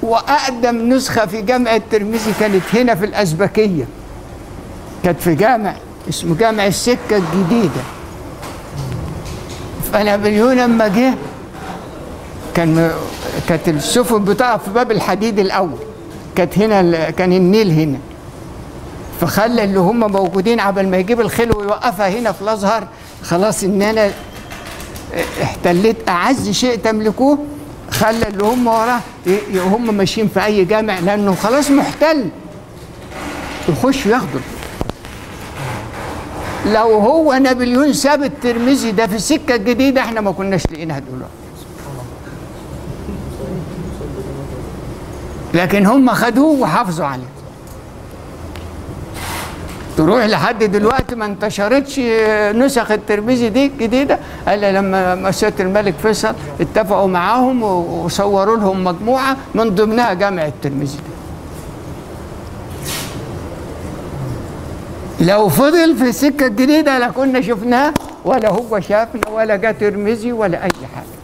وأقدم نسخة في جامع الترمذي كانت هنا في الأزبكية، كانت في جامع اسمه جامع السكة الجديدة. فنابليون لما جه كانت السفن بتقف في باب الحديد الأول، كانت هنا كان النيل هنا، فخلى اللي هم موجودين عبال ما يجيب الخيل ويوقفها هنا في الأزهر، خلاص إن أنا احتليت أعز شيء تملكوه، خلى اللي هم وراه هم ماشيين في أي جامع لأنه خلاص محتل، يخشوا ياخدوا. لو هو نابليون ساب الترمذي ده في السكة الجديدة احنا ما كناش لقيناها دلوقتي، لكن هم خدوه وحافظوا عليه. تروح لحد دلوقتي ما انتشرتش نسخ الترمذي دي الجديدة الا لما مسيرة الملك فيصل اتفقوا معاهم وصوروا لهم مجموعة من ضمنها جامع الترمذي ده. لو فضل في السكة الجديدة لا كنا شفناه ولا هو شافنا ولا جا ترمذي ولا أي حاجة.